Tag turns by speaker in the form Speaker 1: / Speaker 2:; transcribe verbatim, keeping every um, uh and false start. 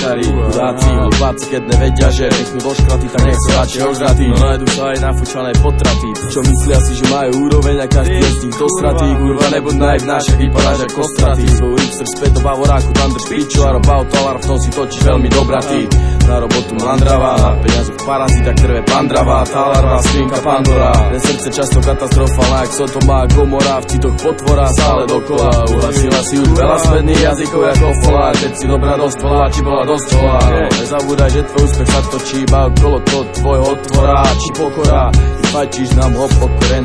Speaker 1: starí chudáci, hlupáci, keď nevedia, že nechnú do škraty, tak nech sa radšej ožratí. No najdu sa aj nafúčané potraty, čo myslia si, že majú úroveň a každý je z nich dosratý. Kurva, nebuď naivná, však vypadáš ako stratý. Svoj hipster späť do Bavoráku, tam drž piču a rob autolar, v tom si točíš veľmi dobratý. Na robotu mandravá, na peniazoch parazita, krve pandravá, tá larva, svinka Pandora. Pre srdce často katastrofálna, jak Sodoma, Gomora, v citoch potvora, stále dokola. Uhlasila si už veľa spätných jazykov ako folár, keď si dobrá dospolá, či bola dospolá. Nezabúdaj, že tvoj úspech sa točí iba okolo toho tvojho otvora, či pokora. Ty fajčíš nám hop, okoren,